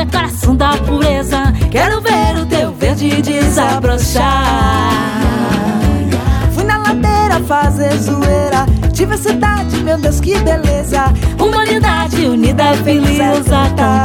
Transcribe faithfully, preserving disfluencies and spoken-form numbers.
é coração da pureza. Quero ver o teu verde desabrochar. Fui na ladeira fazer zoeira, diversidade, meu Deus, que beleza. Humanidade unida, feliz, exata.